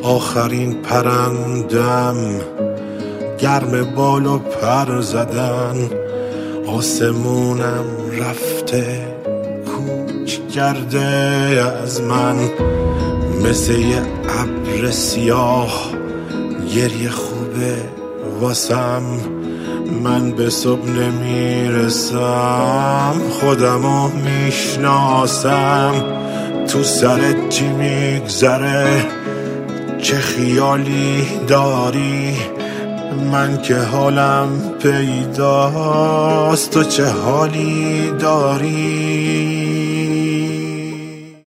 آخرین پرندم گرم بال و پر زدن، آسمونم رفته کوچ کرده از من، مثل یه ابر سیاه گریه خوبه واسم. من به صبح نمیرسم، خودمو میشناسم، تو سرت چی میگذره، چه خیالی داری، من که حالم پیداست تو چه حالی داری.